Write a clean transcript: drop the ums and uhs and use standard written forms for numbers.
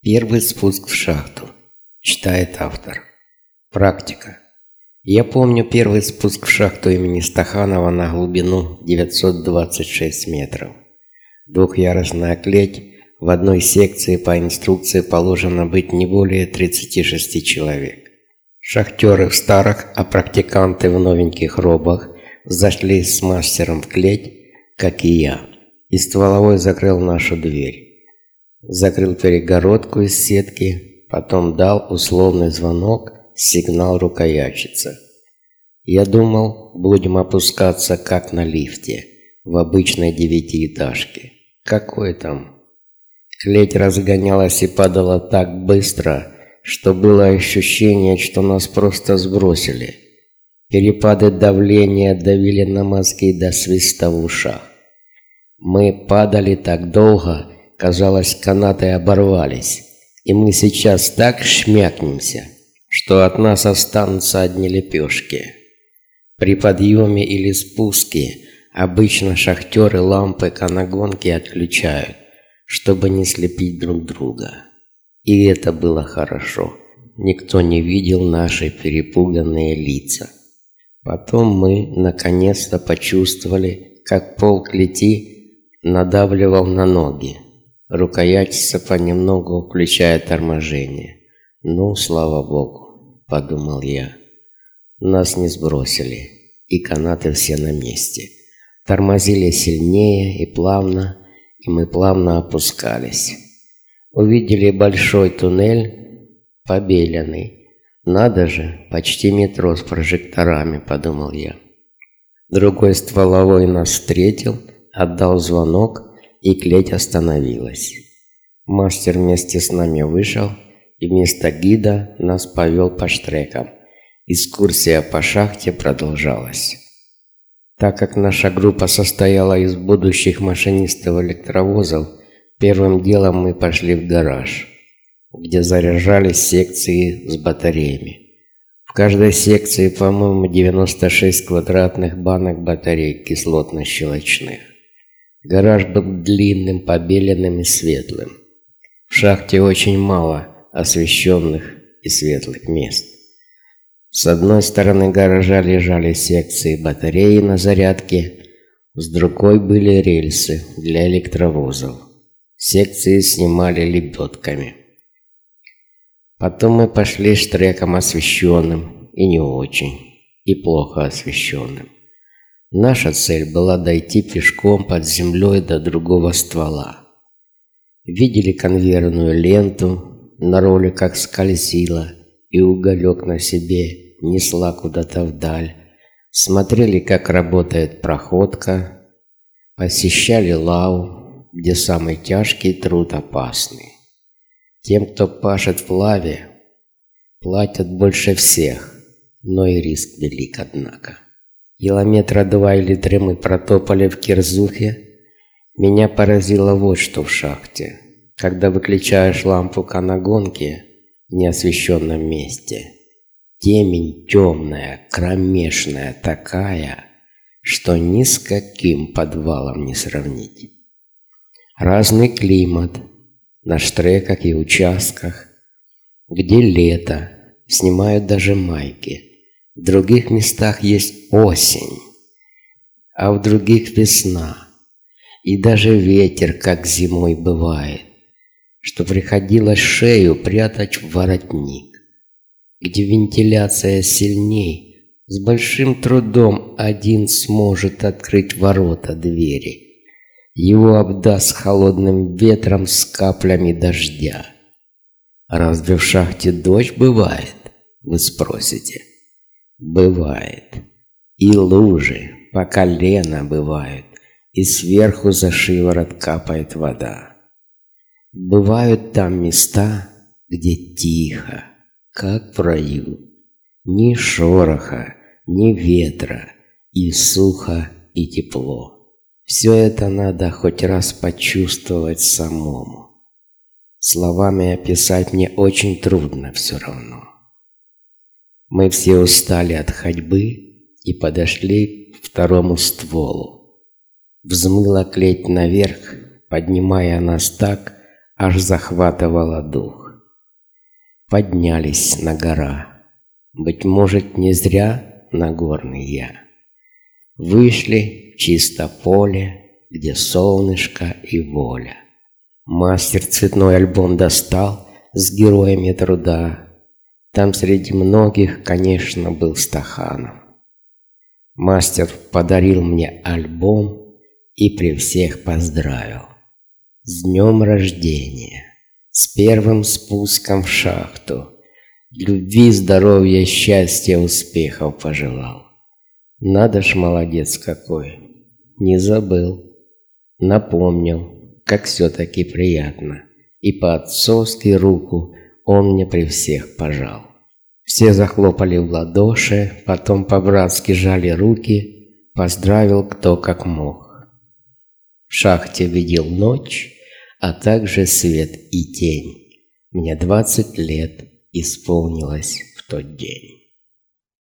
Первый спуск в шахту. Читает автор. Практика. Я помню первый спуск в шахту имени Стаханова на глубину 926 метров. Двухъярусная клеть. В одной секции по инструкции положено быть не более 36 человек. Шахтеры в старых, а практиканты в новеньких робах зашли с мастером в клеть, как и я, и стволовой закрыл нашу дверь. Закрыл перегородку из сетки, потом дал условный звонок, сигнал рукоятчица. Я думал, будем опускаться как на лифте, в обычной девятиэтажке. Какой там? Клеть разгонялась и падала так быстро, что было ощущение, что нас просто сбросили. Перепады давления давили на мозги до свиста в ушах. Мы падали так долго, казалось, канаты оборвались, и мы сейчас так шмякнемся, что от нас останутся одни лепешки. При подъеме или спуске обычно шахтеры лампы канагонки отключают, чтобы не слепить друг друга. И это было хорошо. Никто не видел наши перепуганные лица. Потом мы наконец-то почувствовали, как пол клети надавливал на ноги. Рукоятица понемногу включает торможение. «Ну, слава Богу», — подумал я. Нас не сбросили, и канаты все на месте. Тормозили сильнее и плавно, и мы плавно опускались. Увидели большой туннель, побеленный. «Надо же, почти метро с прожекторами», — подумал я. Другой стволовой нас встретил, отдал звонок, и клеть остановилась. Мастер вместе с нами вышел, и вместо гида нас повел по штрекам. Экскурсия по шахте продолжалась. Так как наша группа состояла из будущих машинистов электровозов, первым делом мы пошли в гараж, где заряжались секции с батареями. В каждой секции, по-моему, 96 квадратных банок батарей кислотно-щелочных. Гараж был длинным, побеленным и светлым. В шахте очень мало освещенных и светлых мест. С одной стороны гаража лежали секции батареи на зарядке, с другой были рельсы для электровозов. Секции снимали лебедками. Потом мы пошли штреком освещенным и не очень, и плохо освещенным. Наша цель была дойти пешком под землей до другого ствола. Видели конвейерную ленту, на роликах скользила и уголек на себе несла куда-то вдаль. Смотрели, как работает проходка, посещали лаву, где самый тяжкий труд опасный. Тем, кто пашет в лаве, платят больше всех, но и риск велик, однако. Километра 2 или 3 мы протопали в Кирзухе. Меня поразило вот что в шахте. Когда выключаешь лампу канагонки в неосвещенном месте, темень темная, кромешная такая, что ни с каким подвалом не сравнить. Разный климат на штреках и участках, где лето, снимают даже майки. В других местах есть осень, а в других весна. И даже ветер, как зимой бывает, что приходилось шею прятать в воротник. Где вентиляция сильней, с большим трудом один сможет открыть ворота двери. Его обдаст холодным ветром с каплями дождя. Разве в шахте дождь бывает, вы спросите? Бывает. И лужи по колено бывают, и сверху за шиворот капает вода. Бывают там места, где тихо, как в раю. Ни шороха, ни ветра, и сухо, и тепло. Все это надо хоть раз почувствовать самому. Словами описать мне очень трудно все равно. Мы все устали от ходьбы и подошли к второму стволу. Взмыла клеть наверх, поднимая нас так, аж захватывало дух. Поднялись на гора, быть может, не зря Нагорный я. Вышли в чисто поле, где солнышко и воля. Мастер цветной альбом достал с героями труда. Там среди многих, конечно, был Стаханов. Мастер подарил мне альбом и при всех поздравил. С днем рождения, с первым спуском в шахту. Любви, здоровья, счастья, успехов пожелал. Надо ж, молодец какой, не забыл. Напомнил, как все-таки приятно. И по-отцовски руку он мне при всех пожал. Все захлопали в ладоши, потом по-братски жали руки, поздравил кто как мог. В шахте видел ночь, а также свет и тень. Мне 20 лет исполнилось в тот день.